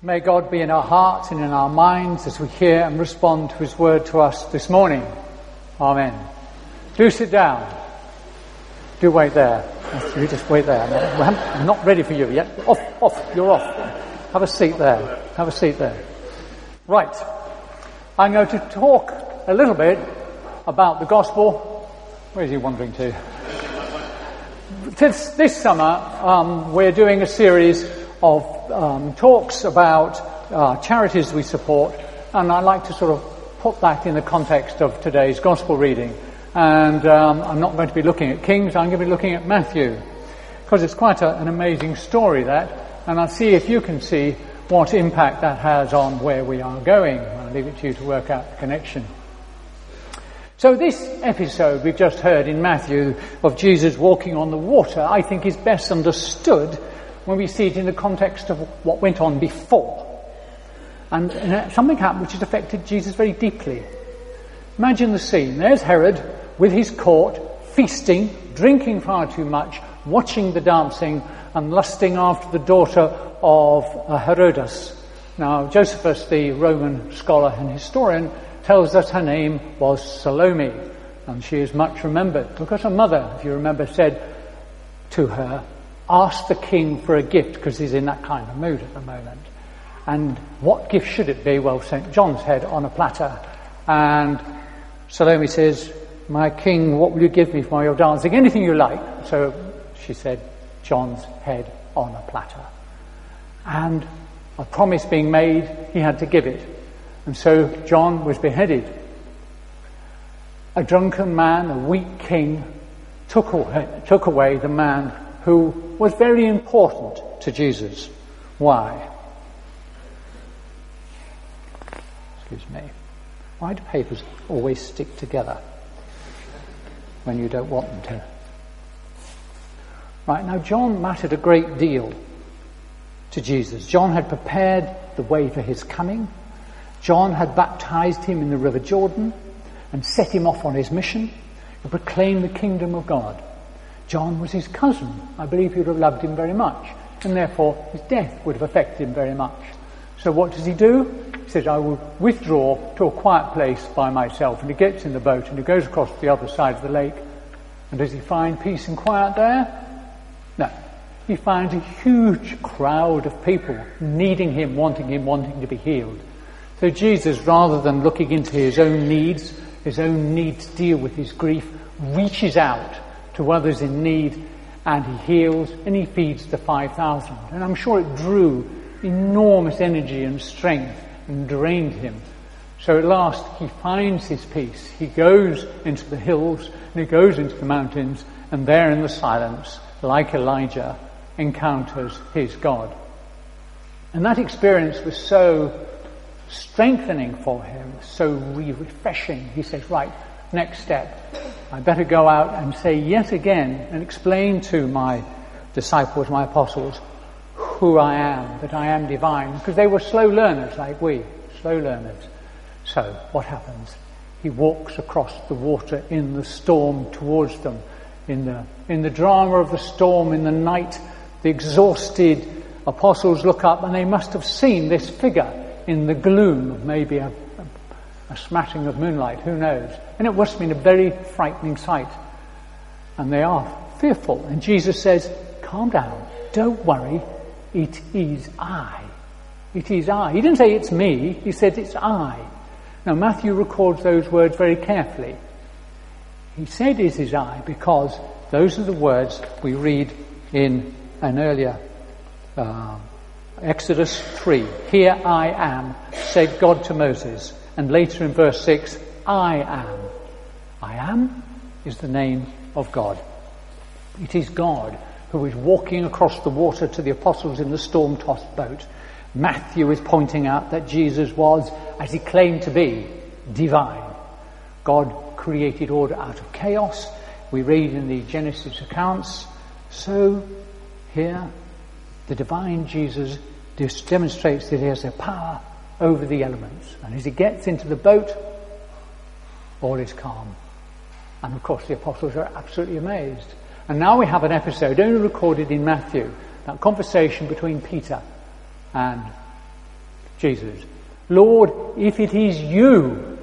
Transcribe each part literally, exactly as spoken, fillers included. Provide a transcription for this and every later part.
May God be in our hearts and in our minds as we hear and respond to His word to us this morning. Amen. Do sit down. Do wait there. You just wait there. I'm not ready for you yet. Off, off. You're off. Have a seat there. Have a seat there. Right. I'm going to talk a little bit about the gospel. Where is he wandering to? This, this summer, um, we're doing a series of um, talks about uh, charities we support, and I'd like to sort of put that in the context of today's gospel reading. And um, I'm not going to be looking at Kings, I'm going to be looking at Matthew, because it's quite a, an amazing story, that, and I'll see if you can see what impact that has on where we are going. I'll leave it to you to work out the connection. So this episode we've just heard in Matthew of Jesus walking on the water, I think is best understood when we see it in the context of what went on before. And, and something happened which has affected Jesus very deeply. Imagine the scene. There's Herod with his court, feasting, drinking far too much, watching the dancing and lusting after the daughter of uh, Herodas. Now, Josephus, the Roman scholar and historian, tells us her name was Salome, and she is much remembered because her mother, if you remember, said to her, ask the king for a gift, because he's in that kind of mood at the moment. And what gift should it be? Well, Saint John's head on a platter. And Salome says, my king, what will you give me for your dancing? Anything you like. So she said, John's head on a platter. And a promise being made, he had to give it. And so John was beheaded. A drunken man, a weak king, took away, took away the man who was very important to Jesus. Why? Excuse me. Why do papers always stick together when you don't want them to? Right, now John mattered a great deal to Jesus. John had prepared the way for his coming. John had baptized him in the River Jordan and set him off on his mission to proclaim the kingdom of God. John was his cousin. I believe he would have loved him very much, and therefore his death would have affected him very much. So what does he do? He says, I will withdraw to a quiet place by myself. And he gets in the boat and he goes across the other side of the lake. And does he find peace and quiet there? No. He finds a huge crowd of people needing him, wanting him, wanting to be healed. So Jesus, rather than looking into his own needs, his own need to deal with his grief, reaches out to others in need, and he heals and he feeds the five thousand. And I'm sure it drew enormous energy and strength and drained him. So at last he finds his peace. He goes into the hills and he goes into the mountains, and there in the silence, like Elijah, encounters his God. And that experience was so strengthening for him, so refreshing. He says, right, next step. I better go out and say yet again and explain to my disciples, my apostles, who I am, that I am divine, because they were slow learners like we, slow learners. So what happens? He walks across the water in the storm towards them. In the, in the drama of the storm, in the night, the exhausted apostles look up and they must have seen this figure in the gloom of maybe a, a, a smattering of moonlight, who knows. And it must have been a very frightening sight. And they are fearful. And Jesus says, calm down, don't worry, it is I. It is I. He didn't say it's me, he said it's I. Now Matthew records those words very carefully. He said it is I because those are the words we read in an earlier uh, Exodus three. Here I am, said God to Moses. And later in verse six, I am. I am is the name of God. It is God who is walking across the water to the apostles in the storm-tossed boat. Matthew is pointing out that Jesus was, as he claimed to be, divine. God created order out of chaos. We read in the Genesis accounts. So here, the divine Jesus demonstrates that he has a power over the elements. And as he gets into the boat, all is calm. And of course the apostles are absolutely amazed. And now we have an episode only recorded in Matthew, that conversation between Peter and Jesus. Lord, if it is you.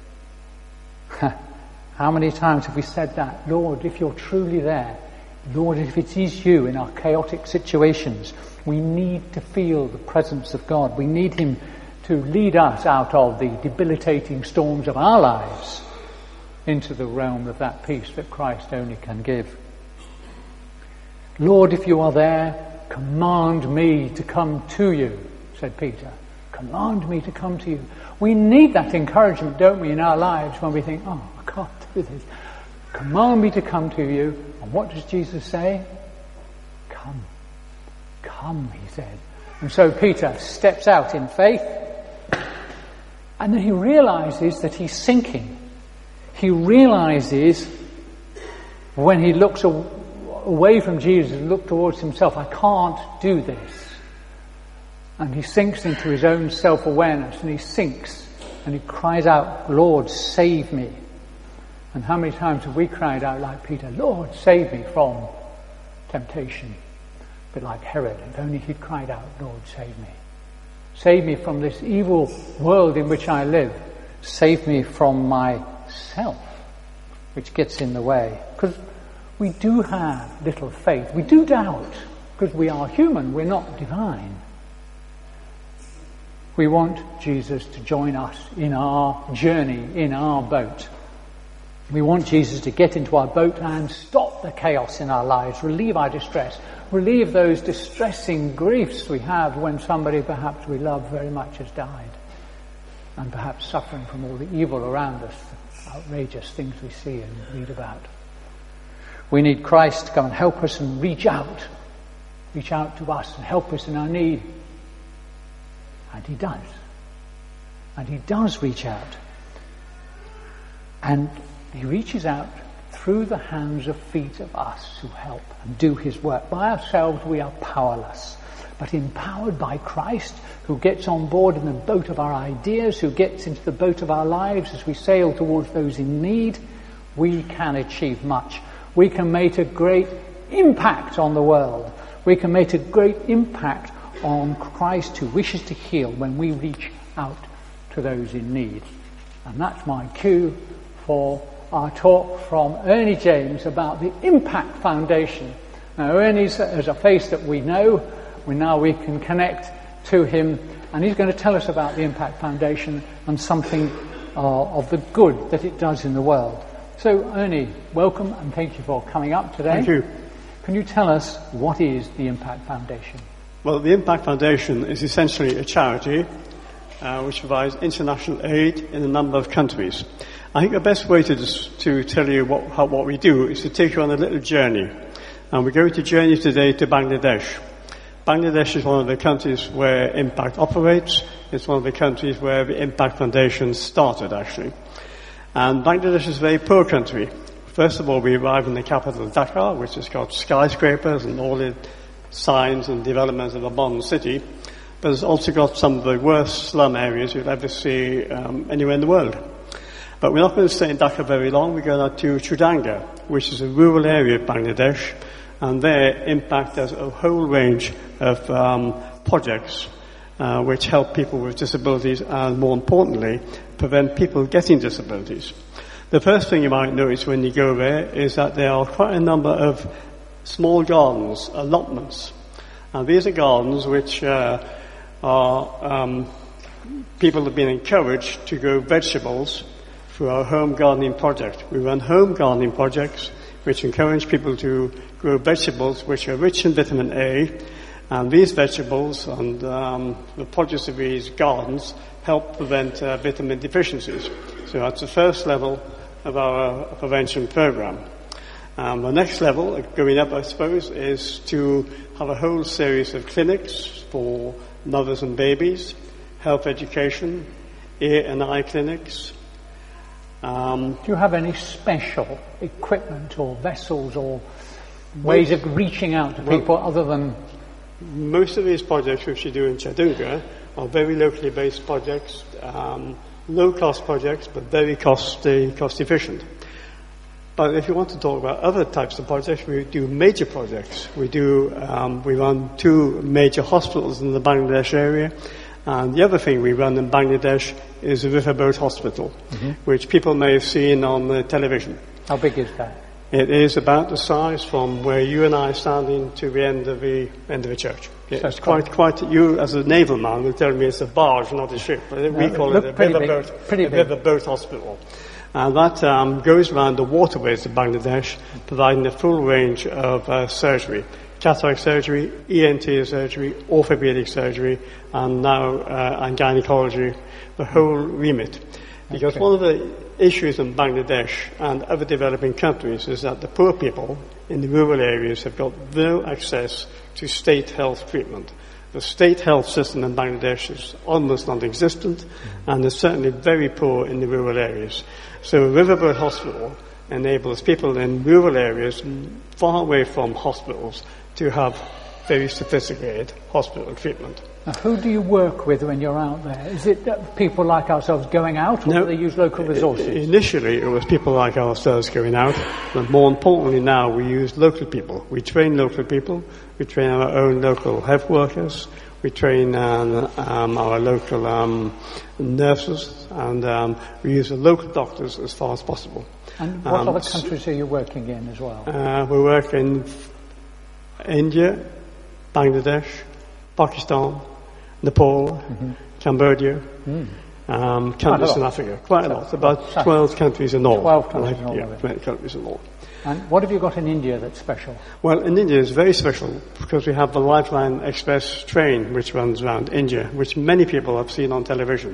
How many times have we said that? Lord, if you're truly there. Lord, if it is you in our chaotic situations, we need to feel the presence of God. We need him to lead us out of the debilitating storms of our lives into the realm of that peace that Christ only can give. Lord, if you are there, command me to come to you, said Peter. Command me to come to you. We need that encouragement, don't we, in our lives when we think, oh, I can't do this. Command me to come to you. And what does Jesus say? Come. Come, he said. And so Peter steps out in faith, and then he realizes that he's sinking. He realizes when he looks away from Jesus and looks towards himself, I can't do this. And he sinks into his own self-awareness, and he sinks, and he cries out, Lord, save me. And how many times have we cried out like Peter, Lord, save me from temptation? A bit like Herod, if only he'd cried out, Lord, save me. Save me from this evil world in which I live. Save me from myself, which gets in the way. Because we do have little faith. We do doubt, because we are human, we're not divine. We want Jesus to join us in our journey, in our boat. We want Jesus to get into our boat and stop the chaos in our lives, relieve our distress, relieve those distressing griefs we have when somebody perhaps we love very much has died, and perhaps suffering from all the evil around us, the outrageous things we see and read about. We need Christ to come and help us and reach out, reach out to us and help us in our need. And he does. And he does reach out. And he reaches out through the hands and feet of us who help and do his work. By ourselves we are powerless. But empowered by Christ, who gets on board in the boat of our ideas, who gets into the boat of our lives as we sail towards those in need, we can achieve much. We can make a great impact on the world. We can make a great impact on Christ who wishes to heal when we reach out to those in need. And that's my cue for our talk from Ernie James about the Impact Foundation. Now Ernie's has a face that we know, we now we can connect to him, and he's going to tell us about the Impact Foundation and something uh, of the good that it does in the world. So Ernie, welcome and thank you for coming up today. Thank you. Can you tell us what is the Impact Foundation? Well, the Impact Foundation is essentially a charity uh, which provides international aid in a number of countries. I think the best way to just, to tell you what, how, what we do is to take you on a little journey. And we're going to journey today to Bangladesh. Bangladesh is one of the countries where Impact operates. It's one of the countries where the Impact Foundation started, actually. And Bangladesh is a very poor country. First of all, we arrive in the capital, Dhaka, which has got skyscrapers and all the signs and developments of a modern city. But it's also got some of the worst slum areas you'll ever see um, anywhere in the world. But we're not going to stay in Dhaka very long. We're going out to Chudanga, which is a rural area of Bangladesh. And there, Impact has a whole range of um, projects uh, which help people with disabilities and, more importantly, prevent people getting disabilities. The first thing you might notice when you go there is that there are quite a number of small gardens, allotments. And these are gardens which uh, are, um, people have been encouraged to grow vegetables through our home gardening project. We run home gardening projects which encourage people to grow vegetables which are rich in vitamin A, and these vegetables and um, the produce of these gardens help prevent uh, vitamin deficiencies. So that's the first level of our prevention program. Um, the next level, going up I suppose, is to have a whole series of clinics for mothers and babies, health education, ear and eye clinics. Um, Do you have any special equipment or vessels or ways of reaching out to people well, other than... Most of these projects which you do in Chudanga are very locally based projects, um, low-cost projects, but very cost, uh, cost efficient. But if you want to talk about other types of projects, we do major projects. We do, um, we run two major hospitals in the Bangladesh area, And the other thing we run in Bangladesh is a riverboat hospital, mm-hmm. which people may have seen on the television. How big is that? It is about the size from where you and I are standing to the end of the end of the church. Yeah, so it's quite, quite. You, as a naval man, will tell me it's a barge, not a ship. But we no, call it a riverboat, a riverboat hospital, and that um, goes around the waterways of Bangladesh, providing a full range of uh, surgery: cataract surgery, E N T surgery, orthopedic surgery, and now uh, and gynecology, the whole remit. Because okay. one of the issues in Bangladesh and other developing countries is that the poor people in the rural areas have got no access to state health treatment. The state health system in Bangladesh is almost non-existent, mm-hmm. and is certainly very poor in the rural areas. So a riverboat hospital enables people in rural areas far away from hospitals to have very sophisticated hospital treatment. Now, who do you work with when you're out there? Is it people like ourselves going out, or no, do they use local resources? Initially, it was people like ourselves going out, but more importantly now, we use local people. We train local people. We train our own local health workers. We train um, um, our local um, nurses, and um, we use the local doctors as far as possible. And what um, other countries are you working in as well? Uh, we work in India, Bangladesh, Pakistan, Nepal, mm-hmm. Cambodia, mm. um, countries in Africa. Quite a lot. About twelve countries in all. twelve countries in all. Yeah, twelve countries in all. And what have you got in India that's special? Well, in India it's very special because we have the Lifeline Express train which runs around India, which many people have seen on television.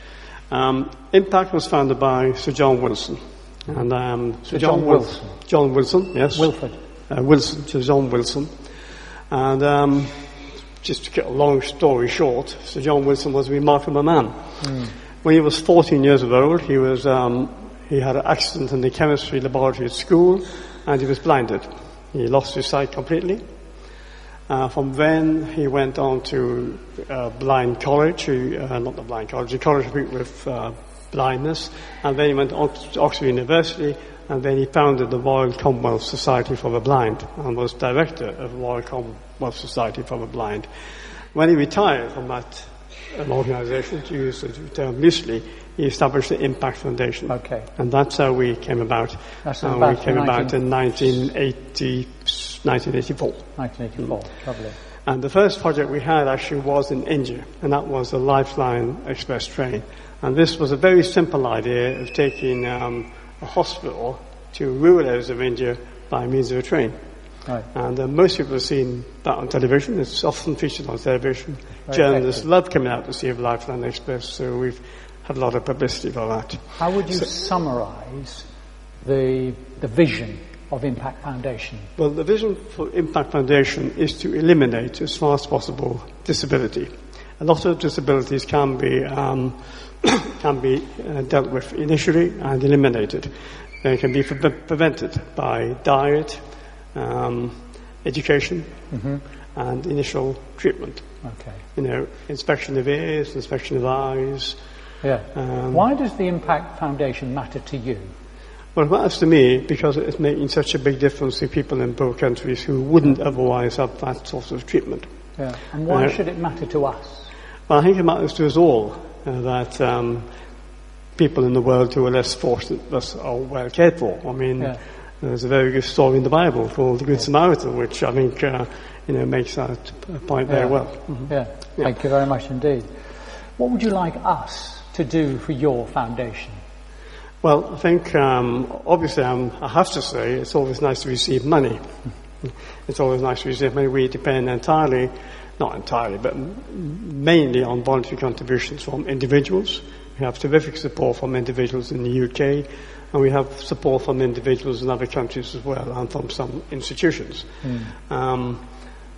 Um, Impact was founded by Sir John Wilson. And um, Sir, Sir John, John Wilson. Wilson. John Wilson, yes. Wilford. Uh, Wilson, Sir John Wilson. And um, just to get a long story short, Sir John Wilson was a remarkable man. Mm. When he was fourteen years of old, he was um, he had an accident in the chemistry laboratory at school, and he was blinded. He lost his sight completely. Uh, from then, he went on to uh, blind college, uh, not the blind college, a college with uh, blindness, and then he went to Oxford University, and then he founded the Royal Commonwealth Society for the Blind and was director of the Royal Commonwealth Society for the Blind. When he retired from that um, organisation, to use the term loosely, he established the Impact Foundation. Okay. And that's how we came about. That's uh, about we came about in nineteen eighty, nineteen eighty-four. nineteen eighty-four, mm. Lovely. And the first project we had actually was in India, and that was the Lifeline Express train. And this was a very simple idea of taking um, a hospital to rural areas of India by means of a train. Right. And uh, most people have seen that on television. It's often featured on television. Very Journalists effective. love coming out to see the Lifeline Express, so we've had a lot of publicity for that. How would you so, summarise the the vision of Impact Foundation? Well, the vision for Impact Foundation is to eliminate, as far as possible, disability. A lot of disabilities can be um, can be uh, dealt with initially and eliminated. They can be pre- prevented by diet, um, education, mm-hmm. and initial treatment. Okay. You know, inspection of ears, inspection of eyes. Yeah. Um, Why does the Impact Foundation matter to you? Well, it matters to me because it's making such a big difference to people in poor countries who wouldn't otherwise have that sort of treatment. Yeah. And why uh, should it matter to us? Well, I think it matters to us all uh, that um, people in the world who are less fortunate are well cared for. I mean, yeah. there's a very good story in the Bible called the Good yeah. Samaritan, which I think uh, you know makes that point yeah. very well. Mm-hmm. Yeah. yeah, thank you very much indeed. What would you like us to do for your foundation? Well, I think um, obviously I'm, I have to say it's always nice to receive money. It's always nice to receive money. We depend entirely, not entirely, but mainly on voluntary contributions from individuals. We have terrific support from individuals in the U K, and we have support from individuals in other countries as well, and from some institutions. Mm. Um,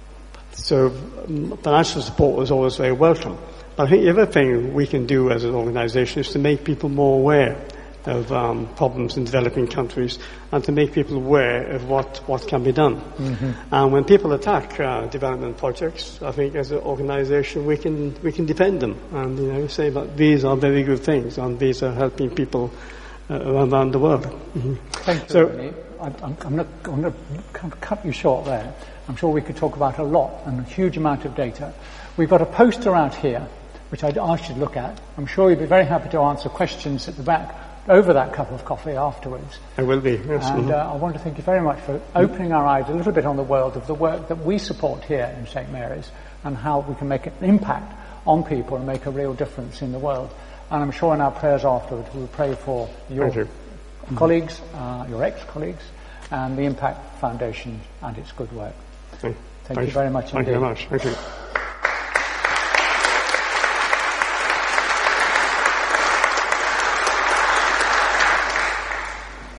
so financial support is always very welcome. But I think the other thing we can do as an organisation is to make people more aware of um, problems in developing countries and to make people aware of what, what can be done. Mm-hmm. And when people attack uh, development projects, I think as an organisation we can we can defend them and you know say that these are very good things and these are helping people uh, around the world. Mm-hmm. Thank you, so, Vinny. I'm, I'm going to cut you short there. I'm sure we could talk about a lot and a huge amount of data. We've got a poster out here which I'd ask you to look at. I'm sure you'll be very happy to answer questions at the back over that cup of coffee afterwards. I will be, yes. And uh, I want to thank you very much for opening our eyes a little bit on the world of the work that we support here in Saint Mary's and how we can make an impact on people and make a real difference in the world. And I'm sure in our prayers afterwards we'll pray for your you. colleagues, uh, your ex-colleagues, and the Impact Foundation and its good work. Thank, Thank you very much Thank indeed. you very much. Thank you.